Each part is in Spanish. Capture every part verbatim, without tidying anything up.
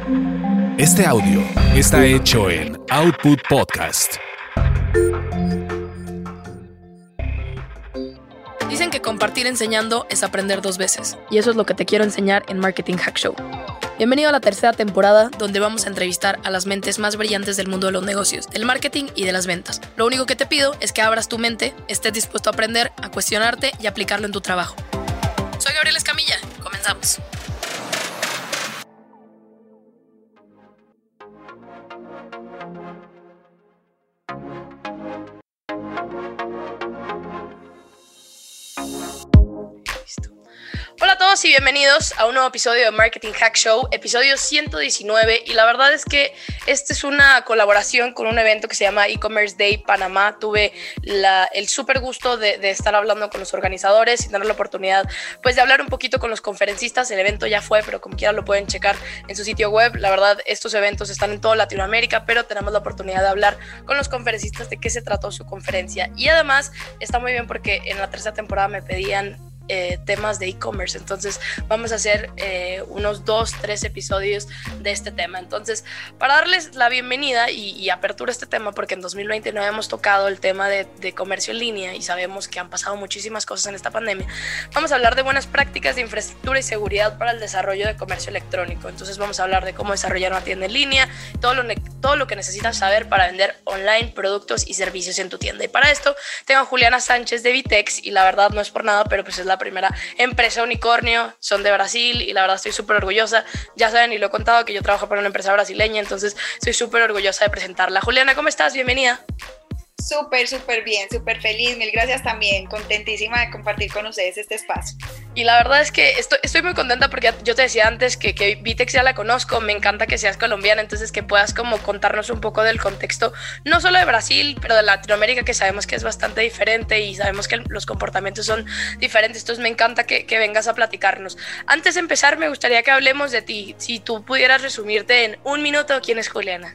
Este audio está hecho en Output Podcast. Dicen que compartir enseñando es aprender dos veces, y eso es lo que te quiero enseñar en Marketing Hack Show. Bienvenido a la tercera temporada, donde vamos a entrevistar a las mentes más brillantes del mundo de los negocios, del marketing y de las ventas. Lo único que te pido es que abras tu mente, estés dispuesto a aprender, a cuestionarte y aplicarlo en tu trabajo. Soy Gabriel Escamilla, comenzamos. Hola a todos y bienvenidos a un nuevo episodio de Marketing Hack Show, episodio ciento diecinueve, y la verdad es que esta es una colaboración con un evento que se llama E-Commerce Day Panamá. Tuve la, el súper gusto de, de estar hablando con los organizadores y tener la oportunidad pues de hablar un poquito con los conferencistas. El evento ya fue, pero como quiera lo pueden checar en su sitio web. La verdad, estos eventos están en toda Latinoamérica, pero tenemos la oportunidad de hablar con los conferencistas de qué se trató su conferencia. Y además está muy bien porque en la tercera temporada me pedían Eh, temas de e-commerce, entonces vamos a hacer eh, unos dos, tres episodios de este tema. Entonces, para darles la bienvenida y, y apertura a este tema, porque en dos mil veinte no habíamos tocado el tema de, de comercio en línea y sabemos que han pasado muchísimas cosas en esta pandemia, vamos a hablar de buenas prácticas de infraestructura y seguridad para el desarrollo de comercio electrónico. Entonces vamos a hablar de cómo desarrollar una tienda en línea, todo lo, todo lo que necesitas saber para vender online productos y servicios en tu tienda. Y para esto tengo a Juliana Sánchez de Vitex, y la verdad no es por nada, pero pues es la primera empresa unicornio, son de Brasil y la verdad estoy súper orgullosa. Ya saben y lo he contado que yo trabajo para una empresa brasileña, entonces estoy súper orgullosa de presentarla. Juliana, ¿cómo estás? Bienvenida. Súper, súper bien, súper feliz, mil gracias también, contentísima de compartir con ustedes este espacio. Y la verdad es que estoy, estoy muy contenta porque yo te decía antes que, que Vitex ya la conozco, me encanta que seas colombiana, entonces que puedas como contarnos un poco del contexto, no solo de Brasil, pero de Latinoamérica, que sabemos que es bastante diferente y sabemos que los comportamientos son diferentes, entonces me encanta que, que vengas a platicarnos. Antes de empezar, me gustaría que hablemos de ti. Si tú pudieras resumirte en un minuto, ¿quién es Juliana?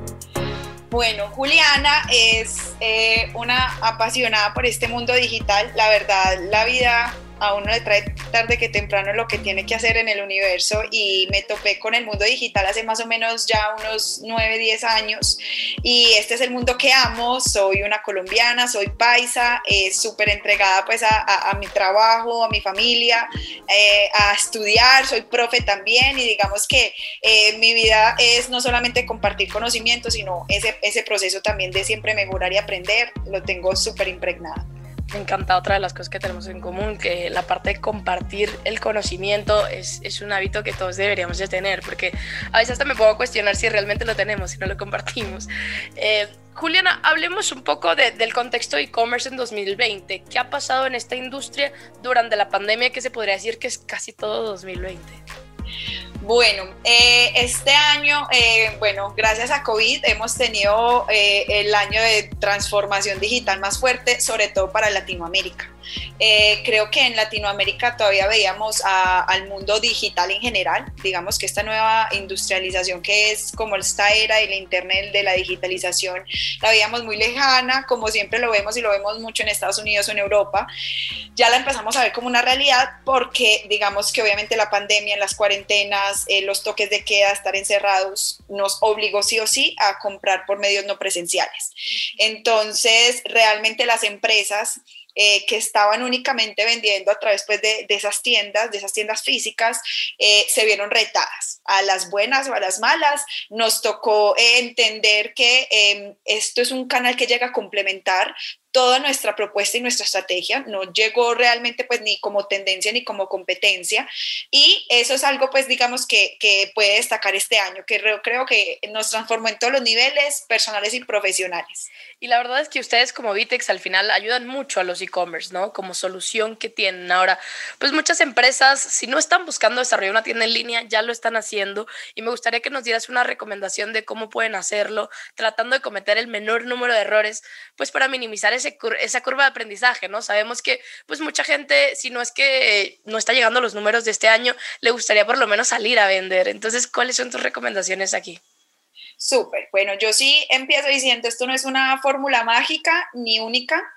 Bueno, Juliana es eh, una apasionada por este mundo digital. La verdad, la vida a uno le trae tarde que temprano lo que tiene que hacer en el universo, y me topé con el mundo digital hace más o menos ya unos nueve, diez años, y este es el mundo que amo. Soy una colombiana, soy paisa, eh, súper entregada pues a, a, a mi trabajo, a mi familia, eh, a estudiar, soy profe también, y digamos que eh, mi vida es no solamente compartir conocimientos, sino ese, ese proceso también de siempre mejorar y aprender, lo tengo súper impregnado. Me encanta otra de las cosas que tenemos en común, que la parte de compartir el conocimiento es, es un hábito que todos deberíamos de tener, porque a veces hasta me puedo cuestionar si realmente lo tenemos, si no lo compartimos. Eh, Juliana, hablemos un poco de, del contexto de e-commerce en dos mil veinte. ¿Qué ha pasado en esta industria durante la pandemia, que se podría decir que es casi todo dos mil veinte? Bueno, eh, este año, eh, bueno, gracias a COVID hemos tenido eh, el año de transformación digital más fuerte, sobre todo para Latinoamérica. Eh, creo que en Latinoamérica todavía veíamos a, al mundo digital en general, digamos que esta nueva industrialización que es como esta era del internet, de la digitalización, la veíamos muy lejana, como siempre lo vemos y lo vemos mucho en Estados Unidos o en Europa. Ya la empezamos a ver como una realidad porque digamos que obviamente la pandemia, las cuarentenas, eh, los toques de queda, estar encerrados, nos obligó sí o sí a comprar por medios no presenciales. Entonces realmente las empresas Eh, que estaban únicamente vendiendo a través pues, de, de esas tiendas, de esas tiendas físicas, eh, se vieron retadas, a las buenas o a las malas. Nos tocó eh, entender que eh, esto es un canal que llega a complementar toda nuestra propuesta y nuestra estrategia, no llegó realmente pues ni como tendencia ni como competencia, y eso es algo pues digamos que, que puede destacar este año, que creo, creo que nos transformó en todos los niveles personales y profesionales. Y la verdad es que ustedes como Vitex al final ayudan mucho a los e-commerce, ¿no? Como solución que tienen ahora. Pues muchas empresas, si no están buscando desarrollar una tienda en línea, ya lo están haciendo, y me gustaría que nos dieras una recomendación de cómo pueden hacerlo, tratando de cometer el menor número de errores, pues para minimizar ese, esa curva de aprendizaje, ¿no? Sabemos que pues mucha gente, si no es que no está llegando a los números de este año, le gustaría por lo menos salir a vender. Entonces, ¿cuáles son tus recomendaciones aquí? Súper, bueno, yo sí empiezo diciendo, esto no es una fórmula mágica ni única,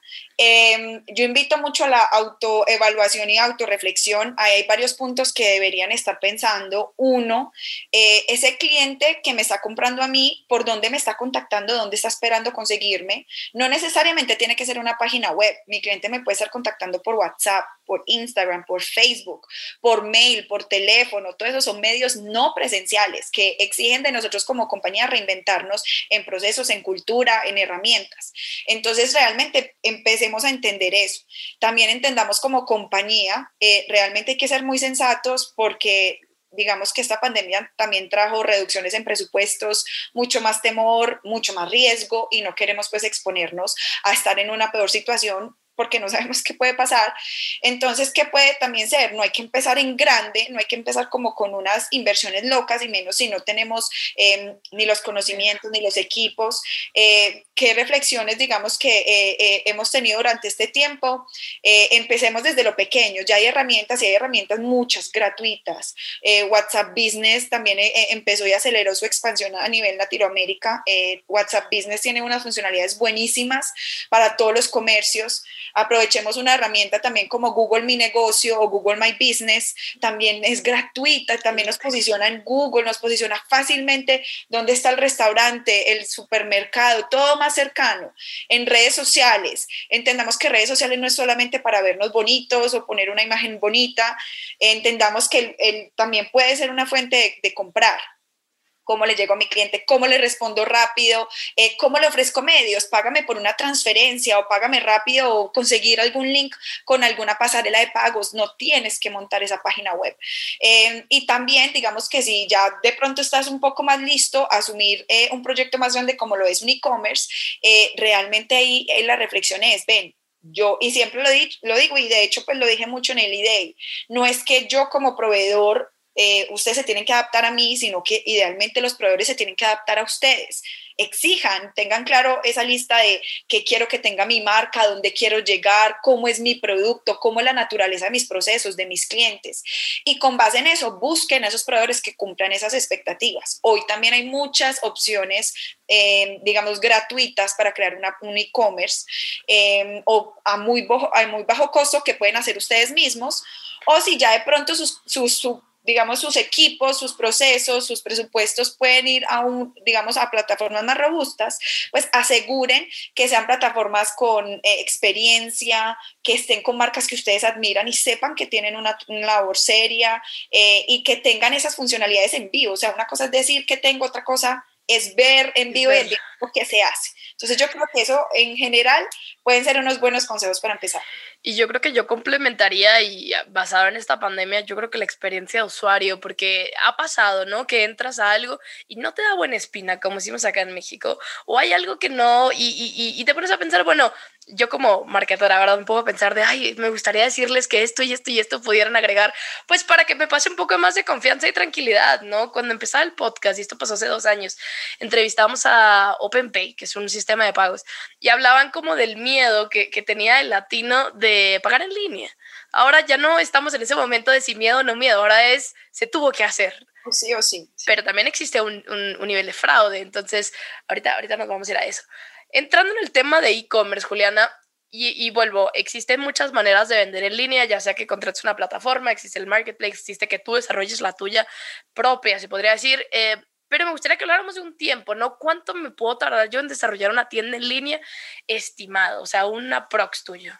Eh, yo invito mucho a la autoevaluación y autorreflexión. Ahí hay varios puntos que deberían estar pensando. Uno, eh, ese cliente que me está comprando a mí, ¿por dónde me está contactando? ¿Dónde está esperando conseguirme? No necesariamente tiene que ser una página web. Mi cliente me puede estar contactando por WhatsApp, por Instagram, por Facebook, por mail, por teléfono. Todos esos son medios no presenciales que exigen de nosotros como compañía reinventarnos en procesos, en cultura, en herramientas. Entonces, realmente empecemos a entender eso. También entendamos como compañía, eh, realmente hay que ser muy sensatos porque digamos que esta pandemia también trajo reducciones en presupuestos, mucho más temor, mucho más riesgo y no queremos pues exponernos a estar en una peor situación porque no sabemos qué puede pasar. Entonces, ¿qué puede también ser? No hay que empezar en grande, no hay que empezar como con unas inversiones locas y menos si no tenemos eh, ni los conocimientos ni los equipos. Eh, ¿Qué reflexiones, digamos, que eh, eh, hemos tenido durante este tiempo? Eh, empecemos desde lo pequeño. Ya hay herramientas y hay herramientas muchas, gratuitas. Eh, WhatsApp Business también eh, empezó y aceleró su expansión a nivel Latinoamérica. Eh, WhatsApp Business tiene unas funcionalidades buenísimas para todos los comercios. Aprovechemos una herramienta también como Google Mi Negocio o Google My Business, también es gratuita, también nos posiciona en Google, nos posiciona fácilmente dónde está el restaurante, el supermercado, todo más cercano. En redes sociales, entendamos que redes sociales no es solamente para vernos bonitos o poner una imagen bonita, entendamos que el, el, también puede ser una fuente de, de comprar. Cómo le llego a mi cliente, cómo le respondo rápido, eh, cómo le ofrezco medios, págame por una transferencia o págame rápido o conseguir algún link con alguna pasarela de pagos, no tienes que montar esa página web. Eh, y también, digamos que si ya de pronto estás un poco más listo a asumir eh, un proyecto más grande como lo es un e-commerce, eh, realmente ahí eh, la reflexión es, ven, yo, y siempre lo, di, lo digo y de hecho pues lo dije mucho en el E-Day, no es que yo como proveedor Eh, ustedes se tienen que adaptar a mí, sino que idealmente los proveedores se tienen que adaptar a ustedes. Exijan, tengan claro esa lista de qué quiero que tenga mi marca, dónde quiero llegar, cómo es mi producto, cómo es la naturaleza de mis procesos, de mis clientes. Y con base en eso, busquen a esos proveedores que cumplan esas expectativas. Hoy también hay muchas opciones, eh, digamos, gratuitas para crear una, un e-commerce eh, o a muy, bajo, a muy bajo costo que pueden hacer ustedes mismos. O si ya de pronto sus, sus, sus digamos, sus equipos, sus procesos, sus presupuestos pueden ir a, un, digamos, a plataformas más robustas, pues aseguren que sean plataformas con eh, experiencia, que estén con marcas que ustedes admiran y sepan que tienen una, una labor seria eh, y que tengan esas funcionalidades en vivo. O sea, una cosa es decir que tengo, otra cosa es ver en vivo el lo que se hace. Entonces yo creo que eso en general pueden ser unos buenos consejos para empezar. Y yo creo que yo complementaría y basado en esta pandemia, yo creo que la experiencia de usuario, porque ha pasado, ¿no? Que entras a algo y no te da buena espina, como decimos acá en México, o hay algo que no, y, y, y te pones a pensar, bueno, yo como marketora, ¿verdad? Un poco a pensar de, ay, me gustaría decirles que esto y esto y esto pudieran agregar, pues para que me pase un poco más de confianza y tranquilidad, ¿no? Cuando empezaba el podcast, y esto pasó hace dos años, entrevistamos a OpenPay, que es un sistema de pagos, y hablaban como del miedo que, que tenía el latino de pagar en línea. Ahora ya no estamos en ese momento de si miedo o no miedo, ahora es, se tuvo que hacer. O sí o sí. sí. Pero también existe un, un, un nivel de fraude, entonces ahorita, ahorita nos vamos a ir a eso. Entrando en el tema de e-commerce, Juliana, y, y vuelvo, existen muchas maneras de vender en línea, ya sea que contrates una plataforma, existe el marketplace, existe que tú desarrolles la tuya propia, se podría decir, eh, pero me gustaría que habláramos de un tiempo, ¿no? ¿Cuánto me puedo tardar yo en desarrollar una tienda en línea estimado? O sea, un aprox tuyo.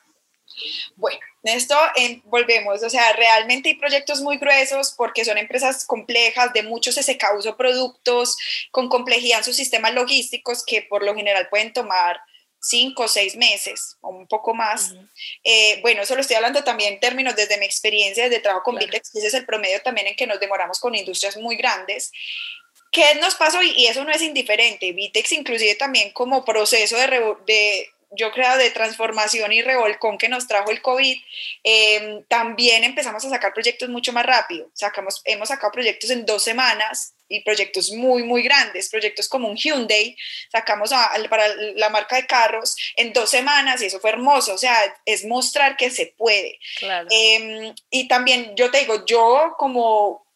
Bueno, esto eh, volvemos, o sea, realmente hay proyectos muy gruesos porque son empresas complejas, de muchos S K Us o productos, con complejidad en sus sistemas logísticos que por lo general pueden tomar cinco o seis meses o un poco más. Uh-huh. Eh, bueno, eso lo estoy hablando también en términos desde mi experiencia, desde trabajo con claro. Vitex, ese es el promedio también en que nos demoramos con industrias muy grandes. ¿Qué nos pasó? Y eso no es indiferente. Vitex inclusive también como proceso de... de yo creo de transformación y revolcón que nos trajo el COVID, eh, también empezamos a sacar proyectos mucho más rápido. Sacamos, hemos sacado proyectos en dos semanas y proyectos muy, muy grandes, proyectos como un Hyundai, sacamos a, a, para la marca de carros en dos semanas y eso fue hermoso, o sea, es mostrar que se puede. Claro. Eh, y también yo te digo, yo como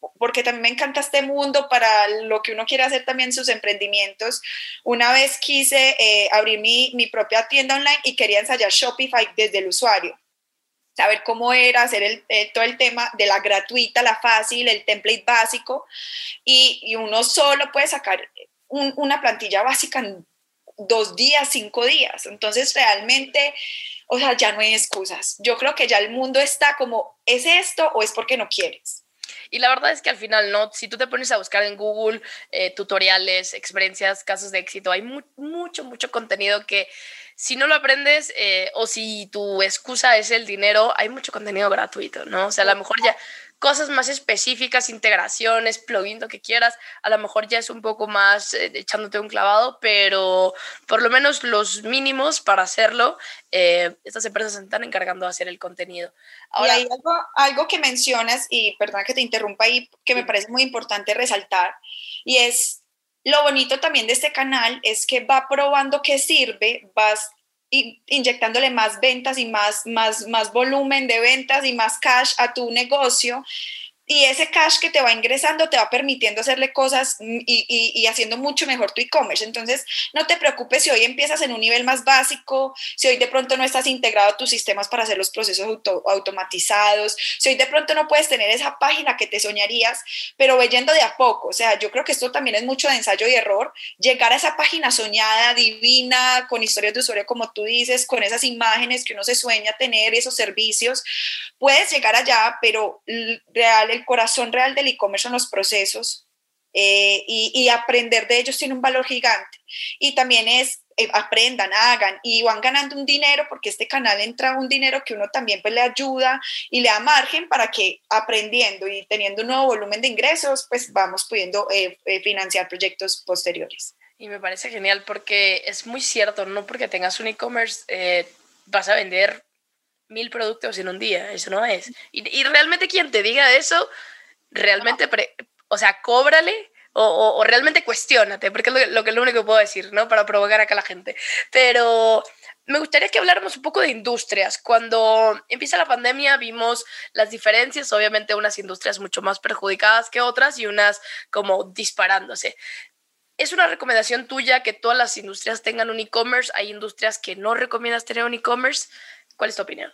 porque también me encanta este mundo para lo que uno quiere hacer también sus emprendimientos. Una vez quise eh, abrir mi, mi propia tienda online y quería ensayar Shopify desde el usuario, saber cómo era, hacer el, eh, todo el tema de la gratuita, la fácil, el template básico, y, y uno solo puede sacar un, una plantilla básica en dos días, cinco días. Entonces realmente, o sea, ya no hay excusas. Yo creo que ya el mundo está como, ¿es esto o es porque no quieres? Y la verdad es que al final, ¿no? Si tú te pones a buscar en Google eh, tutoriales, experiencias, casos de éxito, hay mu- mucho, mucho contenido que si no lo aprendes eh, o si tu excusa es el dinero, hay mucho contenido gratuito, ¿no? O sea, a lo mejor ya cosas más específicas, integraciones, plugins, lo que quieras, a lo mejor ya es un poco más eh, echándote un clavado, pero por lo menos los mínimos para hacerlo, eh, estas empresas se están encargando de hacer el contenido. Ahora, y hay algo, algo que mencionas, y perdona que te interrumpa ahí, que me parece muy importante resaltar, y es lo bonito también de este canal, es que va probando qué sirve, vas inyectándole más ventas y más, más, más volumen de ventas y más cash a tu negocio, y ese cash que te va ingresando te va permitiendo hacerle cosas y, y, y haciendo mucho mejor tu e-commerce. Entonces, no te preocupes si hoy empiezas en un nivel más básico, si hoy de pronto no estás integrado a tus sistemas para hacer los procesos auto, automatizados, si hoy de pronto no puedes tener esa página que te soñarías, pero ve yendo de a poco. O sea, yo creo que esto también es mucho de ensayo y error, llegar a esa página soñada, divina, con historias de usuario, como tú dices, con esas imágenes que uno se sueña tener, esos servicios. Puedes llegar allá, pero real, el corazón real del e-commerce son los procesos, eh, y, y aprender de ellos tiene un valor gigante. Y también es, eh, aprendan, hagan, y van ganando un dinero, porque este canal entra un dinero que uno también pues le ayuda y le da margen para que aprendiendo y teniendo un nuevo volumen de ingresos, pues vamos pudiendo eh, eh, financiar proyectos posteriores. Y me parece genial porque es muy cierto, no porque tengas un e-commerce eh, vas a vender mil productos en un día, eso no es. Y, y realmente quien te diga eso, realmente, pre, o sea, cóbrale o, o, o realmente cuestiónate, porque es lo, lo que es lo único que puedo decir, ¿no? Para provocar acá a la gente. Pero me gustaría que habláramos un poco de industrias. Cuando empieza la pandemia vimos las diferencias, obviamente unas industrias mucho más perjudicadas que otras y unas como disparándose. ¿Es una recomendación tuya que todas las industrias tengan un e-commerce? ¿Hay industrias que no recomiendas tener un e-commerce? ¿Cuál es tu opinión?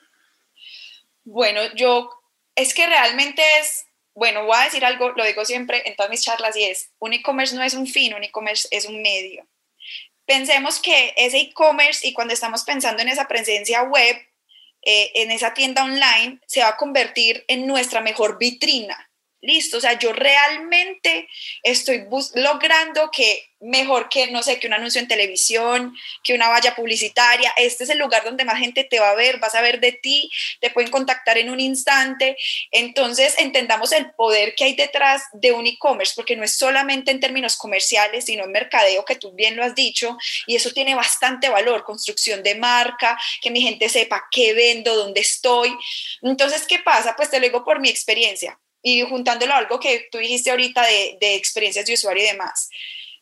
Bueno, yo, es que realmente es, bueno, voy a decir algo, lo digo siempre en todas mis charlas, y es, un e-commerce no es un fin, un e-commerce es un medio. Pensemos que ese e-commerce, y cuando estamos pensando en esa presencia web, eh, en esa tienda online, se va a convertir en nuestra mejor vitrina. Listo, o sea, yo realmente estoy logrando que mejor que, no sé, que un anuncio en televisión, que una valla publicitaria, este es el lugar donde más gente te va a ver, vas a ver de ti, te pueden contactar en un instante. Entonces, entendamos el poder que hay detrás de un e-commerce, porque no es solamente en términos comerciales, sino en mercadeo, que tú bien lo has dicho, y eso tiene bastante valor, construcción de marca, que mi gente sepa qué vendo, dónde estoy. Entonces, ¿qué pasa? Pues te lo digo por mi experiencia. Y juntándolo a algo que tú dijiste ahorita de, de experiencias de usuario y demás.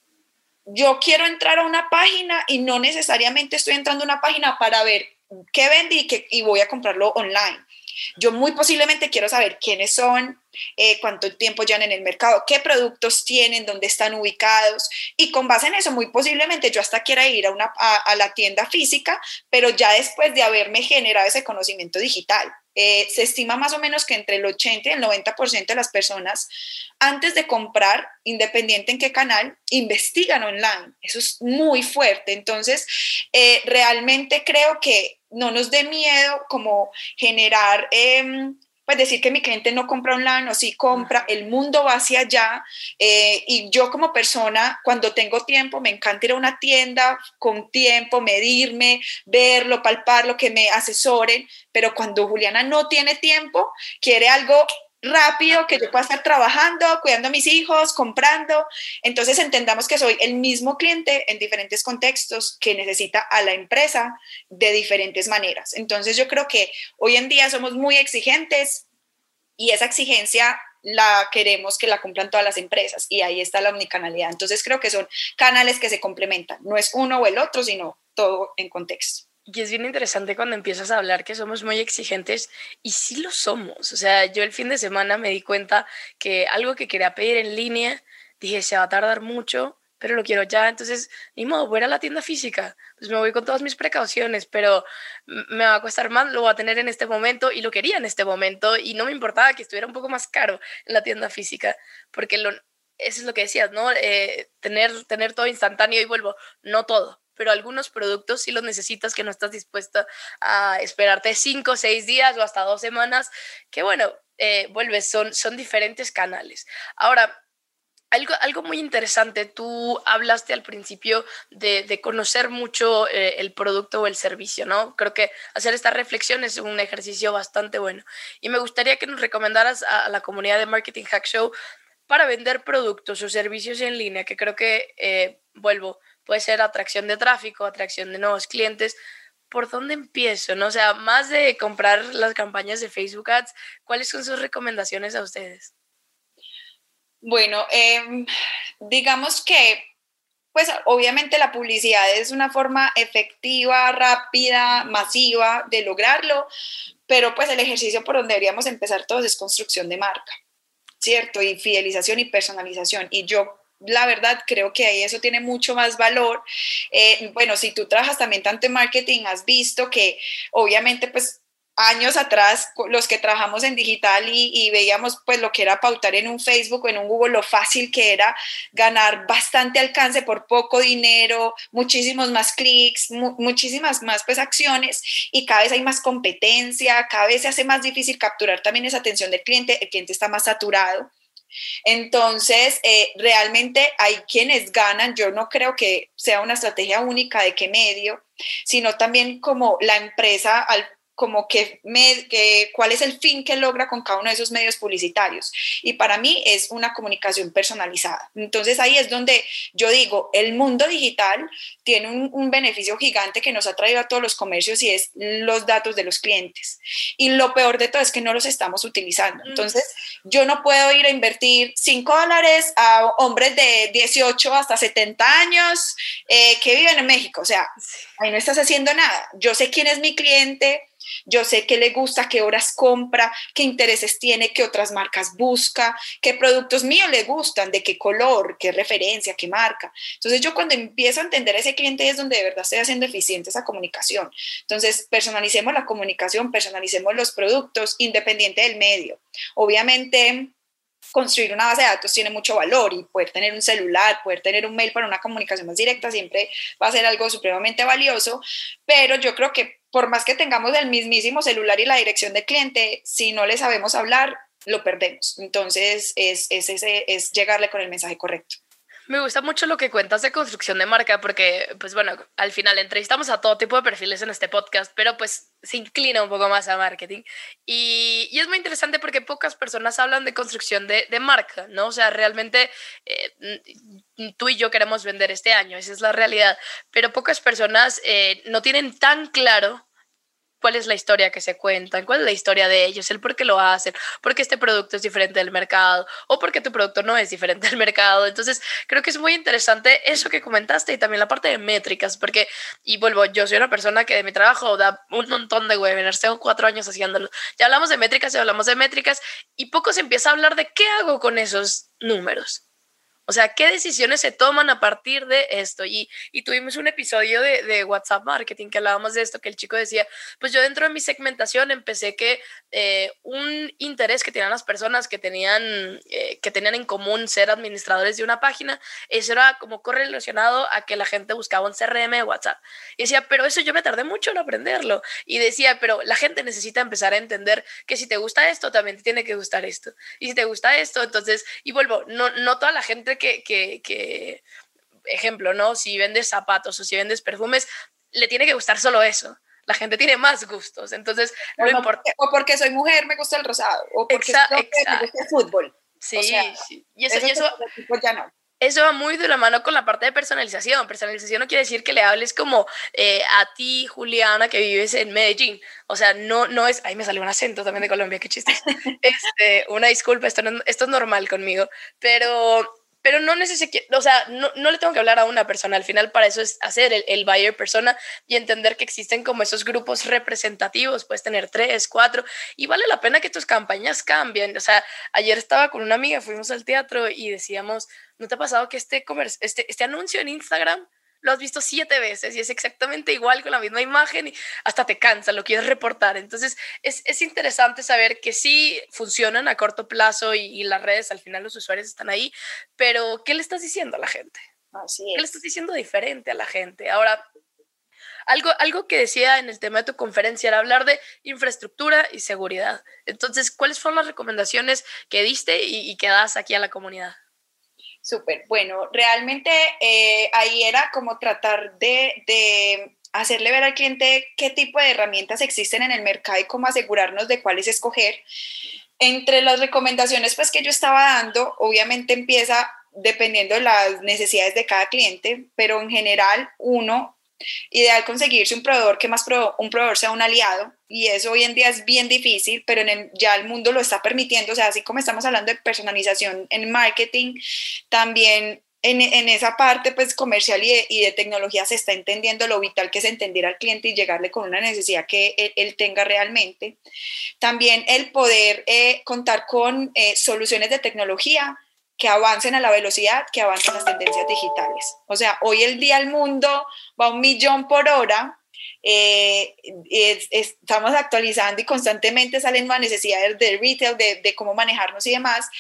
Yo quiero entrar a una página y no necesariamente estoy entrando a una página para ver qué vendí y, qué, y voy a comprarlo online. Yo muy posiblemente quiero saber quiénes son, eh, cuánto tiempo llevan en el mercado, qué productos tienen, dónde están ubicados, y con base en eso muy posiblemente yo hasta quiera ir a, una, a, a la tienda física, pero ya después de haberme generado ese conocimiento digital. Eh, se estima más o menos que entre el ochenta y el noventa por ciento de las personas antes de comprar, independiente en qué canal, investigan online. Eso es muy fuerte. Entonces, eh, realmente creo que no nos dé miedo como generar, eh, pues decir que mi cliente no compra online o sí compra, el mundo va hacia allá, eh, y yo como persona, cuando tengo tiempo, me encanta ir a una tienda con tiempo, medirme, verlo, palparlo, que me asesoren, pero cuando Juliana no tiene tiempo, quiere algo rápido, que yo pueda estar trabajando, cuidando a mis hijos, comprando. Entonces entendamos que soy el mismo cliente en diferentes contextos que necesita a la empresa de diferentes maneras. Entonces yo creo que hoy en día somos muy exigentes y esa exigencia la queremos que la cumplan todas las empresas, y ahí está la omnicanalidad. Entonces creo que son canales que se complementan, no es uno o el otro, sino todo en contexto. Y es bien interesante cuando empiezas a hablar que somos muy exigentes y sí lo somos. O sea, yo el fin de semana me di cuenta que algo que quería pedir en línea, dije, se va a tardar mucho, pero lo quiero ya. Entonces, ni modo, voy a ir a la tienda física. Pues me voy con todas mis precauciones, pero me va a costar más, lo voy a tener en este momento y lo quería en este momento y no me importaba que estuviera un poco más caro en la tienda física, porque lo, eso es lo que decías, ¿no? Eh, tener, tener todo instantáneo y vuelvo, no todo, pero algunos productos sí los necesitas que no estás dispuesta a esperarte cinco, seis días o hasta dos semanas, que bueno, eh, vuelves, son, son diferentes canales. Ahora, algo, algo muy interesante, tú hablaste al principio de, de conocer mucho eh, el producto o el servicio, ¿no? Creo que hacer esta reflexión es un ejercicio bastante bueno. Y me gustaría que nos recomendaras a, a la comunidad de Marketing Hack Show para vender productos o servicios en línea, que creo que, eh, vuelvo, puede ser atracción de tráfico, atracción de nuevos clientes. ¿Por dónde empiezo? ¿No? O sea, más de comprar las campañas de Facebook Ads, ¿cuáles son sus recomendaciones a ustedes? Bueno, eh, digamos que, pues obviamente la publicidad es una forma efectiva, rápida, masiva de lograrlo, pero pues el ejercicio por donde deberíamos empezar todos es construcción de marca, ¿cierto? Y fidelización y personalización. Y yo, la verdad, creo que ahí eso tiene mucho más valor. Eh, bueno, si tú trabajas también tanto en marketing, has visto que obviamente pues años atrás, los que trabajamos en digital y, y veíamos pues lo que era pautar en un Facebook o en un Google, lo fácil que era ganar bastante alcance por poco dinero, muchísimos más clics, mu muchísimas más pues acciones, y cada vez hay más competencia, cada vez se hace más difícil capturar también esa atención del cliente, el cliente está más saturado. Entonces, eh, realmente hay quienes ganan. Yo no creo que sea una estrategia única de qué medio, sino también como la empresa al como que, me, que cuál es el fin que logra con cada uno de esos medios publicitarios. Y para mí es una comunicación personalizada. Entonces ahí es donde yo digo, el mundo digital tiene un, un beneficio gigante que nos ha traído a todos los comercios, y es los datos de los clientes. Y lo peor de todo es que no los estamos utilizando. Entonces yo no puedo ir a invertir cinco dólares a hombres de dieciocho hasta setenta años eh, que viven en México. O sea, ahí no estás haciendo nada. Yo sé quién es mi cliente, yo sé qué le gusta, qué horas compra, qué intereses tiene, qué otras marcas busca, qué productos míos le gustan, de qué color, qué referencia, qué marca. Entonces yo cuando empiezo a entender a ese cliente es donde de verdad estoy haciendo eficiente esa comunicación. Entonces personalicemos la comunicación, personalicemos los productos independiente del medio. Obviamente construir una base de datos tiene mucho valor, y poder tener un celular, poder tener un mail para una comunicación más directa siempre va a ser algo supremamente valioso, pero yo creo que por más que tengamos el mismísimo celular y la dirección del cliente, si no le sabemos hablar, lo perdemos. Entonces es, es, es, es llegarle con el mensaje correcto. Me gusta mucho lo que cuentas de construcción de marca porque, pues bueno, al final entrevistamos a todo tipo de perfiles en este podcast, pero pues se inclina un poco más a marketing. Y, y es muy interesante porque pocas personas hablan de construcción de, de marca, ¿no? O sea, realmente eh, tú y yo queremos vender este año, esa es la realidad, pero pocas personas eh, no tienen tan claro cuál es la historia que se cuentan, cuál es la historia de ellos, el por qué lo hacen, por qué este producto es diferente del mercado o por qué tu producto no es diferente del mercado. Entonces, creo que es muy interesante eso que comentaste y también la parte de métricas, porque, y vuelvo, yo soy una persona que de mi trabajo da un montón de webinars, tengo cuatro años haciéndolo. Ya hablamos de métricas y hablamos de métricas y poco se empieza a hablar de qué hago con esos números. O sea, ¿qué decisiones se toman a partir de esto? Y, y tuvimos un episodio de, de WhatsApp Marketing que hablábamos de esto, que el chico decía, pues yo dentro de mi segmentación empecé que eh, un interés que tenían las personas que tenían, eh, que tenían en común ser administradores de una página, eso era como correlacionado a que la gente buscaba un C R M de WhatsApp. Y decía, pero eso yo me tardé mucho en aprenderlo. Y decía, pero la gente necesita empezar a entender que si te gusta esto, también te tiene que gustar esto. Y si te gusta esto, entonces, y vuelvo, no, no toda la gente Que, que, que, ejemplo, ¿no? Si vendes zapatos o si vendes perfumes, le tiene que gustar solo eso. La gente tiene más gustos, entonces o, lo no, importante... o porque soy mujer me gusta el rosado, o porque exacto, soy mujer, me gusta el fútbol. Sí, o sea, sí. Y eso, y eso, ya no. Eso va muy de la mano con la parte de personalización. Personalización no quiere decir que le hables como eh, a ti, Juliana, que vives en Medellín. O sea, no, no es... Ahí me salió un acento también de Colombia, qué chiste. Este, una disculpa, esto, no, esto es normal conmigo. Pero... pero no necesito, o sea, no, no le tengo que hablar a una persona, al final para eso es hacer el, el buyer persona y entender que existen como esos grupos representativos, puedes tener tres, cuatro, y vale la pena que tus campañas cambien. O sea, ayer estaba con una amiga, fuimos al teatro y decíamos, ¿no te ha pasado que este, este, este anuncio en Instagram lo has visto siete veces y es exactamente igual con la misma imagen y hasta te cansa, lo quieres reportar? Entonces es, es interesante saber que sí funcionan a corto plazo y, y las redes, al final los usuarios están ahí, pero ¿qué le estás diciendo a la gente? Así es. ¿Qué le estás diciendo diferente a la gente? Ahora, algo, algo que decía en el tema de tu conferencia era hablar de infraestructura y seguridad. Entonces, ¿cuáles fueron las recomendaciones que diste y, y que das aquí a la comunidad? Súper, bueno, realmente eh, ahí era como tratar de, de hacerle ver al cliente qué tipo de herramientas existen en el mercado y cómo asegurarnos de cuáles escoger. Entre las recomendaciones pues, que yo estaba dando, obviamente empieza dependiendo de las necesidades de cada cliente, pero en general, uno, ideal conseguirse un proveedor que más pro, un proveedor sea un aliado, y eso hoy en día es bien difícil, pero en el, ya el mundo lo está permitiendo. O sea, así como estamos hablando de personalización en marketing, también en, en esa parte pues comercial y de, y de tecnología se está entendiendo lo vital que es entender al cliente y llegarle con una necesidad que él, él tenga realmente. También el poder eh, contar con eh, soluciones de tecnología que avancen a la velocidad que avancen las tendencias digitales. O sea, hoy el día el mundo va a un millón por hora, eh, es, es, estamos actualizando y constantemente salen más necesidades de retail, de, de cómo manejarnos y demás.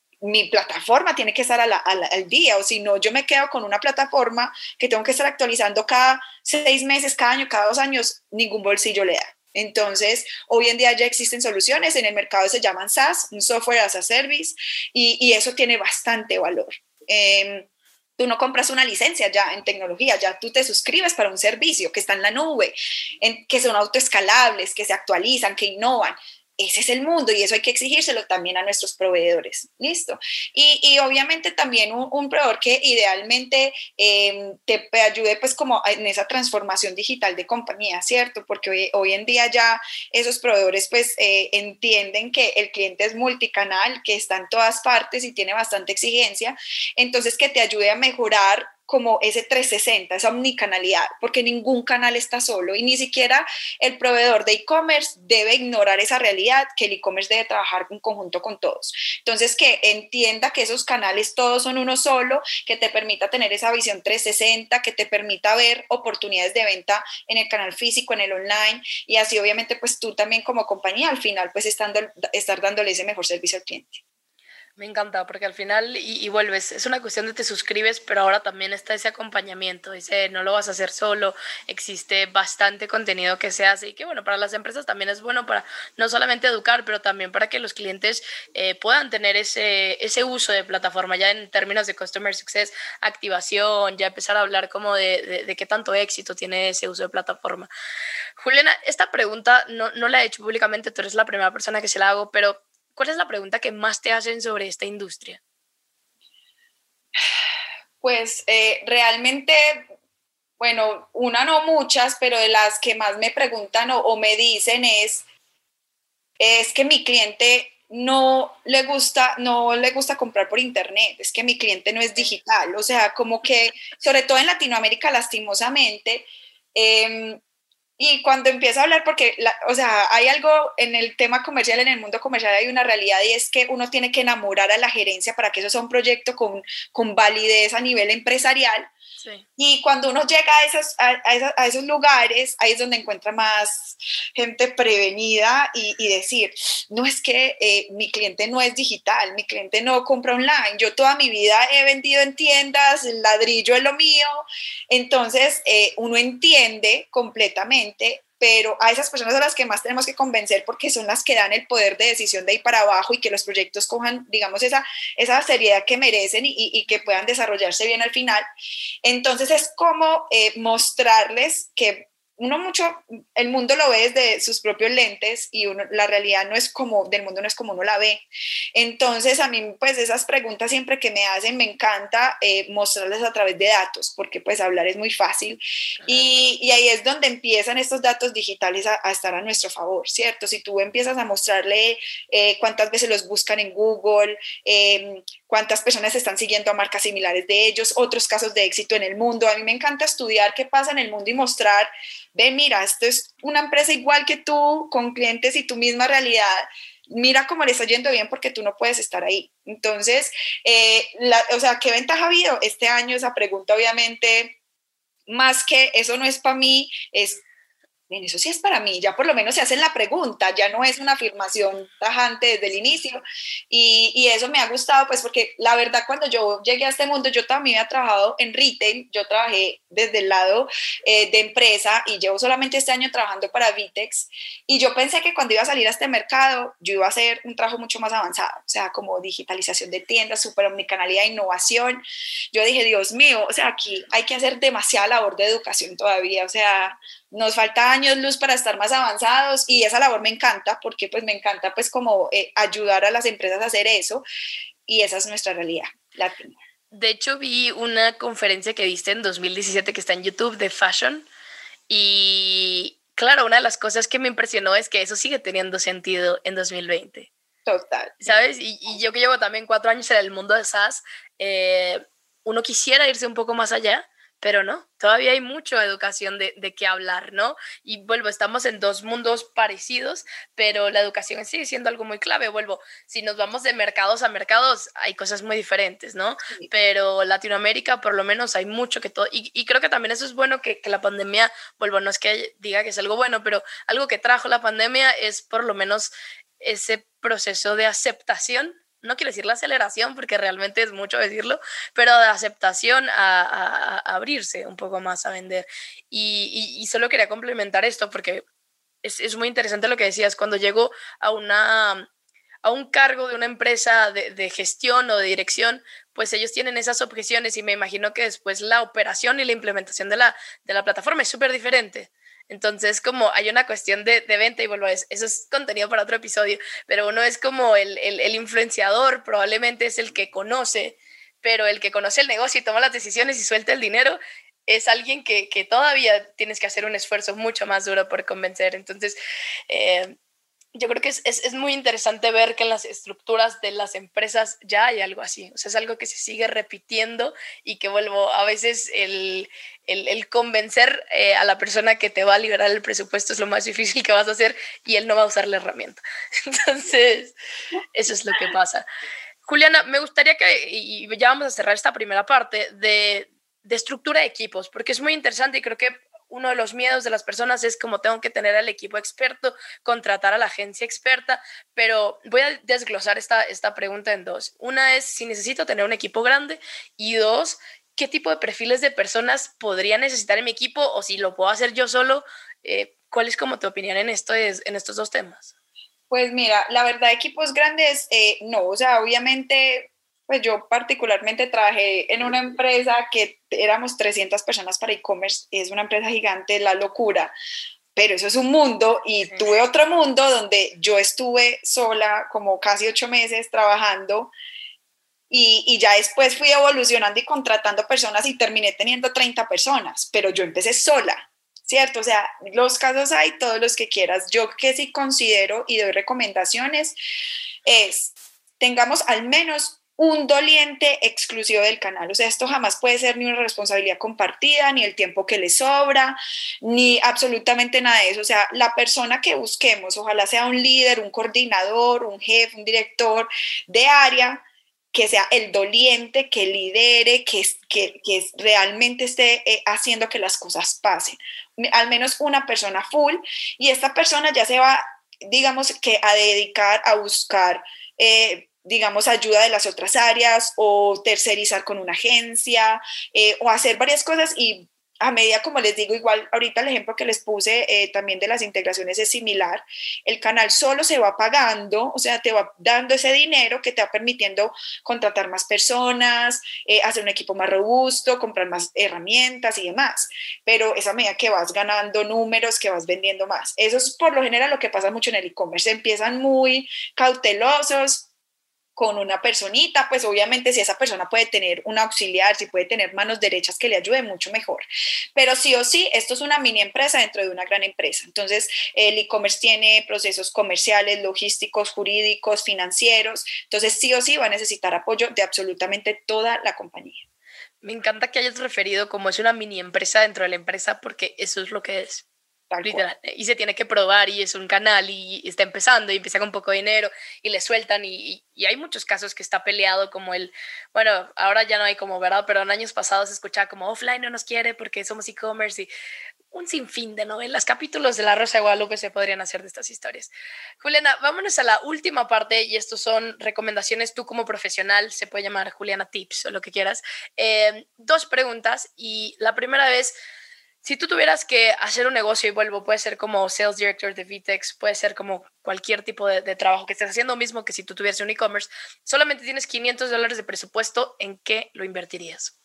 Mi plataforma tiene que estar a la, a la, al día, o si no, yo me quedo con una plataforma que tengo que estar actualizando cada seis meses, cada año, cada dos años, ningún bolsillo le da. Entonces, hoy en día ya existen soluciones, en el mercado se llaman SaaS, un Software as a Service, y, y eso tiene bastante valor. Eh, tú no compras una licencia ya en tecnología, ya tú te suscribes para un servicio que está en la nube, en, que son autoescalables, que se actualizan, que innovan. Ese es el mundo y eso hay que exigírselo también a nuestros proveedores, ¿listo? Y, y obviamente también un, un proveedor que idealmente eh, te ayude pues como en esa transformación digital de compañía, ¿cierto? Porque hoy, hoy en día ya esos proveedores pues eh, entienden que el cliente es multicanal, que está en todas partes y tiene bastante exigencia, entonces que te ayude a mejorar como ese trescientos sesenta, esa omnicanalidad, porque ningún canal está solo y ni siquiera el proveedor de e-commerce debe ignorar esa realidad, que el e-commerce debe trabajar en conjunto con todos. Entonces, que entienda que esos canales todos son uno solo, que te permita tener esa visión trescientos sesenta, que te permita ver oportunidades de venta en el canal físico, en el online, y así obviamente pues tú también como compañía al final pues estando, estar dándole ese mejor servicio al cliente. Me encanta porque al final, y, y vuelves, es una cuestión de te suscribes, pero ahora también está ese acompañamiento, ese no lo vas a hacer solo, existe bastante contenido que se hace y que bueno, para las empresas también es bueno para no solamente educar, pero también para que los clientes eh, puedan tener ese, ese uso de plataforma ya en términos de Customer Success, activación, ya empezar a hablar como de, de, de qué tanto éxito tiene ese uso de plataforma. Juliana, esta pregunta no, no la he hecho públicamente, tú eres la primera persona que se la hago, pero ¿cuál es la pregunta que más te hacen sobre esta industria? Pues eh, realmente, bueno, una no muchas, pero de las que más me preguntan o, o me dicen es, es que mi cliente no le gusta, no le gusta comprar por internet, es que mi cliente no es digital, o sea, como que, sobre todo en Latinoamérica, lastimosamente, eh, y cuando empiezo a hablar, porque, la, o sea, hay algo en el tema comercial, en el mundo comercial hay una realidad y es que uno tiene que enamorar a la gerencia para que eso sea un proyecto con, con validez a nivel empresarial. Sí. Y cuando uno llega a esos, a, a, esos, a esos lugares, ahí es donde encuentra más gente prevenida y, y decir, no es que eh, mi cliente no es digital, mi cliente no compra online, yo toda mi vida he vendido en tiendas, el ladrillo es lo mío. Entonces eh, uno entiende completamente, pero a esas personas a las que más tenemos que convencer porque son las que dan el poder de decisión de ahí para abajo y que los proyectos cojan, digamos, esa, esa seriedad que merecen y, y, y que puedan desarrollarse bien al final. Entonces es como eh, mostrarles que uno mucho, el mundo lo ve desde sus propios lentes y uno, la realidad no es como, del mundo no es como uno la ve. Entonces a mí pues esas preguntas siempre que me hacen me encanta eh, mostrarles a través de datos, porque pues hablar es muy fácil y, y ahí es donde empiezan estos datos digitales a, a estar a nuestro favor, ¿cierto? Si tú empiezas a mostrarle eh, cuántas veces los buscan en Google, eh, cuántas personas están siguiendo a marcas similares de ellos, otros casos de éxito en el mundo. A mí me encanta estudiar qué pasa en el mundo y mostrar, ve, mira, esto es una empresa igual que tú, con clientes y tu misma realidad, mira cómo le está yendo bien porque tú no puedes estar ahí. Entonces, eh, la, o sea, ¿qué ventaja ha habido este año? Esa pregunta obviamente, más que eso no es para mí, es bien, eso sí es para mí, ya por lo menos se hacen la pregunta, ya no es una afirmación tajante desde el inicio y, y eso me ha gustado pues porque la verdad cuando yo llegué a este mundo yo también había trabajado en retail, yo trabajé desde el lado eh, de empresa y llevo solamente este año trabajando para Vitex y yo pensé que cuando iba a salir a este mercado yo iba a hacer un trabajo mucho más avanzado, o sea como digitalización de tiendas, super omnicanalidad, innovación, yo dije Dios mío, o sea aquí hay que hacer demasiada labor de educación todavía, o sea nos falta años luz para estar más avanzados y esa labor me encanta porque pues me encanta pues como eh, ayudar a las empresas a hacer eso y esa es nuestra realidad latina. De hecho vi una conferencia que diste en dos mil diecisiete que está en YouTube de fashion y claro, una de las cosas que me impresionó es que eso sigue teniendo sentido en dos mil veinte. Total. ¿Sabes? Y, y yo que llevo también cuatro años en el mundo de SaaS, eh, uno quisiera irse un poco más allá, pero no, todavía hay mucha educación de, de qué hablar, ¿no? Y vuelvo, estamos en dos mundos parecidos, pero la educación sigue siendo algo muy clave. Vuelvo, si nos vamos de mercados a mercados, hay cosas muy diferentes, ¿no? Sí. Pero Latinoamérica, por lo menos, hay mucho que todo, y, y creo que también eso es bueno que, que la pandemia, vuelvo, no es que diga que es algo bueno, pero algo que trajo la pandemia es por lo menos ese proceso de aceptación. No quiero decir la aceleración porque realmente es mucho decirlo, pero de aceptación a, a, a abrirse un poco más a vender. Y, y, y solo quería complementar esto porque es, es muy interesante lo que decías. Cuando llego a, una, a un cargo de una empresa de, de gestión o de dirección, pues ellos tienen esas objeciones y me imagino que después la operación y la implementación de la, de la plataforma es súper diferente. Entonces, como hay una cuestión de, de venta y vuelvo a eso, eso es contenido para otro episodio, pero uno es como el, el, el influenciador, probablemente es el que conoce, pero el que conoce el negocio y toma las decisiones y suelta el dinero es alguien que, que todavía tienes que hacer un esfuerzo mucho más duro por convencer. Entonces, eh, yo creo que es, es, es muy interesante ver que en las estructuras de las empresas ya hay algo así. O sea, es algo que se sigue repitiendo y que vuelvo, a veces el, el, el convencer eh, a la persona que te va a liberar el presupuesto es lo más difícil que vas a hacer y él no va a usar la herramienta. Entonces, eso es lo que pasa. Juliana, me gustaría que, y ya vamos a cerrar esta primera parte, de, de estructura de equipos, porque es muy interesante y creo que uno de los miedos de las personas es como tengo que tener al equipo experto, contratar a la agencia experta, pero voy a desglosar esta, esta pregunta en dos. Una es si necesito tener un equipo grande y dos, ¿qué tipo de perfiles de personas podría necesitar en mi equipo o si lo puedo hacer yo solo? Eh, ¿Cuál es como tu opinión en, esto, en estos dos temas? Pues mira, la verdad equipos grandes, eh, no, o sea, obviamente... Pues yo particularmente trabajé en una empresa que éramos trescientas personas para e-commerce, es una empresa gigante, la locura, pero eso es un mundo y sí. Tuve otro mundo donde yo estuve sola como casi ocho meses trabajando y, y ya después fui evolucionando y contratando personas y terminé teniendo treinta personas, pero yo empecé sola. ¿Cierto? O sea, los casos hay todos los que quieras. Yo que sí considero y doy recomendaciones es, tengamos al menos un doliente exclusivo del canal, o sea, esto jamás puede ser ni una responsabilidad compartida, ni el tiempo que le sobra, ni absolutamente nada de eso, o sea, la persona que busquemos, ojalá sea un líder, un coordinador, un jefe, un director de área, que sea el doliente, que lidere, que, que, que realmente esté eh, haciendo que las cosas pasen, al menos una persona full, y esta persona ya se va, digamos, que a dedicar a buscar eh, digamos, ayuda de las otras áreas o tercerizar con una agencia eh, o hacer varias cosas y a medida, como les digo, igual ahorita el ejemplo que les puse eh, también de las integraciones es similar, el canal solo se va pagando, o sea, te va dando ese dinero que te va permitiendo contratar más personas, eh, hacer un equipo más robusto, comprar más herramientas y demás, pero esa medida que vas ganando números, que vas vendiendo más. Eso es por lo general lo que pasa mucho en el e-commerce, empiezan muy cautelosos, con una personita, pues obviamente si esa persona puede tener un auxiliar, si puede tener manos derechas que le ayude, mucho mejor. Pero sí o sí, esto es una mini empresa dentro de una gran empresa. Entonces, el e-commerce tiene procesos comerciales, logísticos, jurídicos, financieros. Entonces, sí o sí va a necesitar apoyo de absolutamente toda la compañía. Me encanta que hayas referido como es una mini empresa dentro de la empresa, porque eso es lo que es. Literal, y se tiene que probar y es un canal y está empezando y empieza con poco dinero y le sueltan y, y, y hay muchos casos que está peleado como el, bueno, ahora ya no hay como, ¿verdad? Pero en años pasados se escuchaba como offline no nos quiere porque somos e-commerce y un sinfín de novelas, capítulos de La Rosa de Guadalupe se podrían hacer de estas historias. Juliana, vámonos a la última parte y estos son recomendaciones tú como profesional, se puede llamar Juliana Tips o lo que quieras. Eh, dos preguntas y la primera vez, si tú tuvieras que hacer un negocio y vuelvo, puede ser como Sales Director de Vitex, puede ser como cualquier tipo de, de trabajo que estés haciendo, mismo que si tú tuvieras un e-commerce, solamente tienes quinientos dólares de presupuesto, ¿en qué lo invertirías?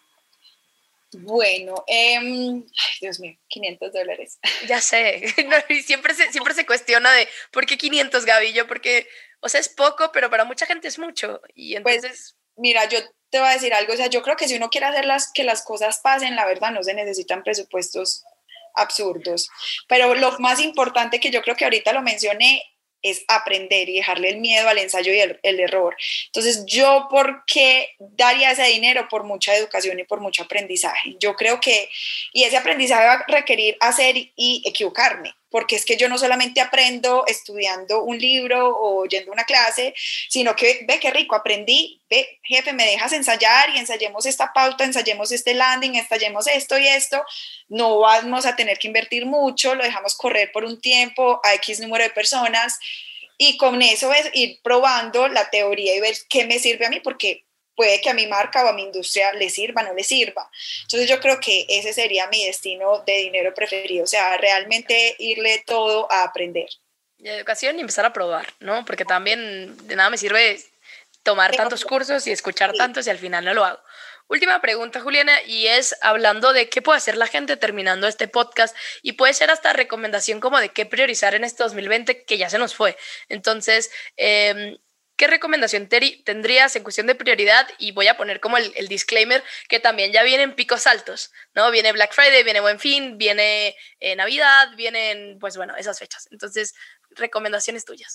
Bueno, eh, ay, Dios mío, quinientos dólares. Ya sé, no, y siempre, se, siempre se cuestiona de ¿por qué quinientos, Gaby? Yo porque, o sea, es poco, pero para mucha gente es mucho. Y entonces... Pues, mira, yo te voy a decir algo, o sea, yo creo que si uno quiere hacer las, que las cosas pasen, la verdad no se necesitan presupuestos absurdos, pero lo más importante que yo creo que ahorita lo mencioné es aprender y dejarle el miedo al ensayo y el, el error. Entonces, ¿yo por qué daría ese dinero? Por mucha educación y por mucho aprendizaje. Yo creo que, y ese aprendizaje va a requerir hacer y equivocarme, porque es que yo no solamente aprendo estudiando un libro o oyendo una clase, sino que ve qué rico, aprendí, ve, jefe, me dejas ensayar y ensayemos esta pauta, ensayemos este landing, ensayemos esto y esto, no vamos a tener que invertir mucho, lo dejamos correr por un tiempo a X número de personas y con eso es ir probando la teoría y ver qué me sirve a mí, porque puede que a mi marca o a mi industria le sirva, no le sirva. Entonces yo creo que ese sería mi destino de dinero preferido, o sea, realmente irle todo a aprender. Y educación y empezar a probar, ¿no? Porque también de nada me sirve tomar tantos cursos y escuchar tantos y al final no lo hago. Última pregunta, Juliana, y es hablando de qué puede hacer la gente terminando este podcast y puede ser hasta recomendación como de qué priorizar en este dos mil veinte que ya se nos fue. Entonces, eh, ¿qué recomendación te tendrías en cuestión de prioridad? Y voy a poner como el, el disclaimer que también ya vienen picos altos, ¿no? Viene Black Friday, viene Buen Fin, viene eh, Navidad, vienen, pues bueno, esas fechas. Entonces, recomendaciones tuyas.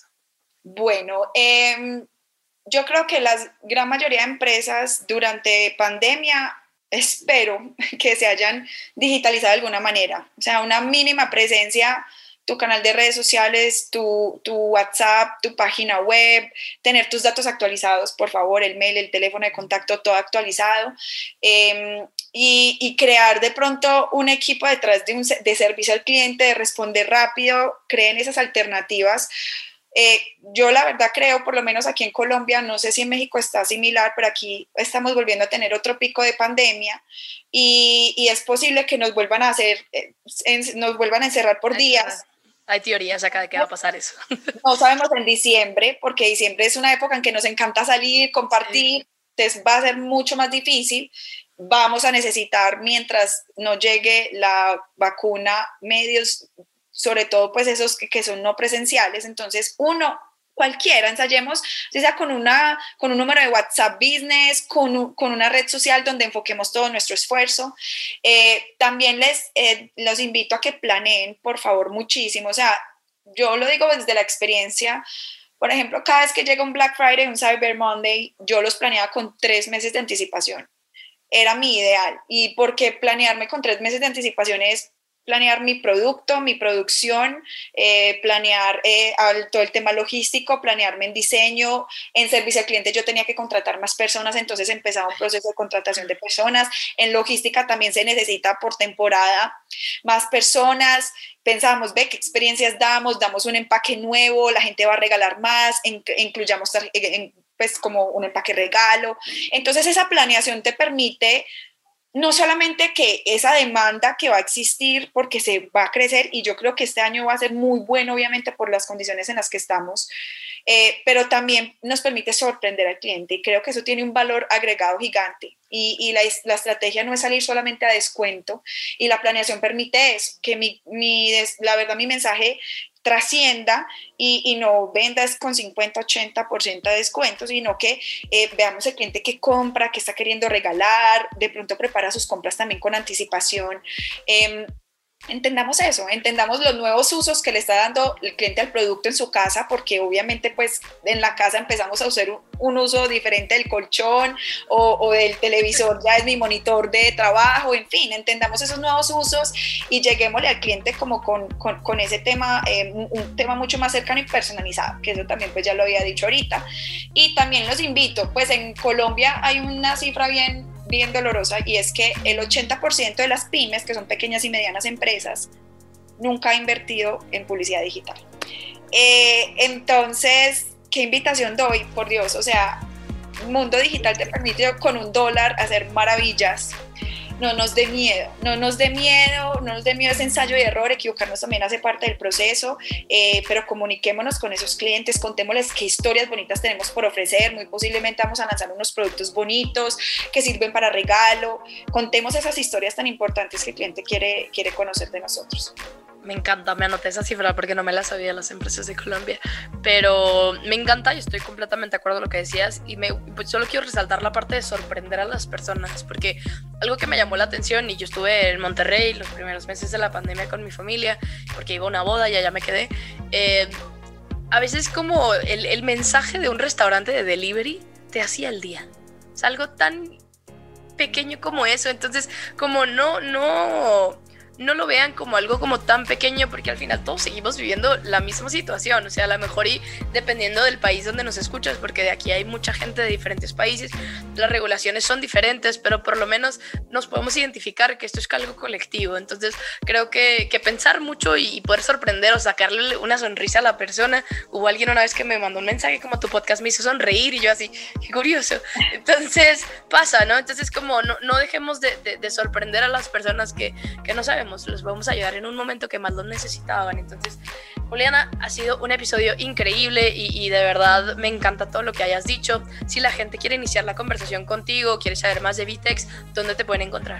Bueno, eh, yo creo que la gran mayoría de empresas durante pandemia espero que se hayan digitalizado de alguna manera, o sea, una mínima presencia, tu canal de redes sociales, tu, tu WhatsApp, tu página web, tener tus datos actualizados, por favor, el mail, el teléfono de contacto, todo actualizado, eh, y, y crear de pronto un equipo detrás de, un, de servicio al cliente, de responder rápido, creen esas alternativas. Eh, yo la verdad creo, por lo menos aquí en Colombia, no sé si en México está similar, pero aquí estamos volviendo a tener otro pico de pandemia y, y es posible que nos vuelvan a hacer, eh, en, nos vuelvan a encerrar por días. Hay teorías acá de qué va a pasar eso. No sabemos en diciembre, porque diciembre es una época en que nos encanta salir, compartir, sí. Entonces va a ser mucho más difícil. Vamos a necesitar, mientras no llegue la vacuna, medios, sobre todo pues esos que, que son no presenciales. Entonces uno, cualquiera, ensayemos, si sea con, una, con un número de WhatsApp Business, con, un, con una red social donde enfoquemos todo nuestro esfuerzo. Eh, también les eh, los invito a que planeen, por favor, muchísimo. O sea, yo lo digo desde la experiencia. Por ejemplo, cada vez que llega un Black Friday, un Cyber Monday, yo los planeaba con tres meses de anticipación. Era mi ideal. ¿Y por qué planearme con tres meses de anticipación? Es planear mi producto, mi producción, eh, planear eh, todo el tema logístico, planearme en diseño, en servicio al cliente yo tenía que contratar más personas, entonces empezaba un proceso de contratación de personas, en logística también se necesita por temporada más personas, pensábamos, ve qué experiencias damos, damos un empaque nuevo, la gente va a regalar más, en, incluyamos en, pues como un empaque regalo, entonces esa planeación te permite no solamente que esa demanda que va a existir porque se va a crecer, y yo creo que este año va a ser muy bueno, obviamente, por las condiciones en las que estamos, eh, pero también nos permite sorprender al cliente, y creo que eso tiene un valor agregado gigante. Y, y la, la estrategia no es salir solamente a descuento, y la planeación permite eso, que mi, mi, la verdad mi mensaje trascienda y, y no vendas con cincuenta, ochenta por ciento de descuento, sino que eh, veamos el cliente que compra, que está queriendo regalar, de pronto prepara sus compras también con anticipación. Eh, Entendamos eso, entendamos los nuevos usos que le está dando el cliente al producto en su casa, porque obviamente pues en la casa empezamos a usar un, un uso diferente del colchón o, o del televisor, ya es mi monitor de trabajo, en fin, entendamos esos nuevos usos y lleguémosle al cliente como con, con, con ese tema, eh, un tema mucho más cercano y personalizado, que eso también pues ya lo había dicho ahorita. Y también los invito, pues en Colombia hay una cifra bien bien dolorosa, y es que el ochenta por ciento de las pymes, que son pequeñas y medianas empresas, nunca ha invertido en publicidad digital. Eh, entonces, ¿qué invitación doy? Por Dios, o sea, Mundo Digital te permite con un dólar hacer maravillas. No nos dé miedo, no nos dé miedo, no nos dé miedo ese ensayo y error, equivocarnos también hace parte del proceso, eh, pero comuniquémonos con esos clientes, contémosles qué historias bonitas tenemos por ofrecer, muy posiblemente vamos a lanzar unos productos bonitos que sirven para regalo, contemos esas historias tan importantes que el cliente quiere, quiere conocer de nosotros. Me encanta, me anoté esa cifra porque no me la sabía las empresas de Colombia, pero me encanta y estoy completamente de acuerdo con lo que decías, y me, pues solo quiero resaltar la parte de sorprender a las personas, porque algo que me llamó la atención, y yo estuve en Monterrey los primeros meses de la pandemia con mi familia, porque iba a una boda y allá me quedé, eh, a veces como el, el mensaje de un restaurante de delivery te hacía el día, es algo tan pequeño como eso, entonces como no, no... no lo vean como algo como tan pequeño, porque al final todos seguimos viviendo la misma situación, o sea, a lo mejor y dependiendo del país donde nos escuchas, porque de aquí hay mucha gente de diferentes países, las regulaciones son diferentes, pero por lo menos nos podemos identificar que esto es algo colectivo, entonces creo que, que pensar mucho y poder sorprender o sacarle una sonrisa a la persona. Hubo alguien una vez que me mandó un mensaje como tu podcast me hizo sonreír, y yo así, qué curioso, entonces pasa, ¿no? Entonces como no, no dejemos de, de, de sorprender a las personas que, que no saben, los vamos a ayudar en un momento que más los necesitaban. Entonces, Juliana, ha sido un episodio increíble y, y de verdad me encanta todo lo que hayas dicho. Si la gente quiere iniciar la conversación contigo, quiere saber más de Vitex, ¿dónde te pueden encontrar?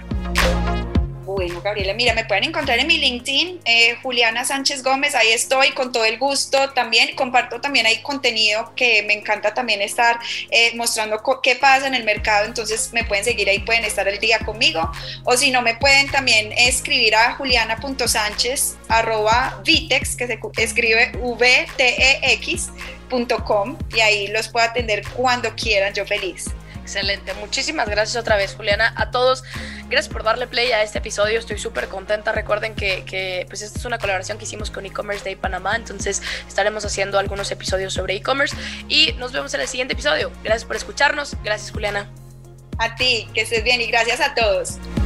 Bueno, Gabriela, mira, me pueden encontrar en mi LinkedIn, eh, Juliana Sánchez Gómez, ahí estoy con todo el gusto. También comparto también ahí contenido que me encanta también estar eh, mostrando co- qué pasa en el mercado, entonces me pueden seguir ahí, pueden estar al día conmigo, o si no me pueden también escribir a juliana punto sánchez arroba vitex, que se escribe V T E X punto com, y ahí los puedo atender cuando quieran, yo feliz. Excelente, muchísimas gracias otra vez, Juliana. A todos, gracias por darle play a este episodio, estoy súper contenta. Recuerden que, que pues esta es una colaboración que hicimos con E-Commerce Day Panamá, entonces estaremos haciendo algunos episodios sobre e-commerce y nos vemos en el siguiente episodio. Gracias por escucharnos, gracias, Juliana. A ti, que estés bien, y gracias a todos.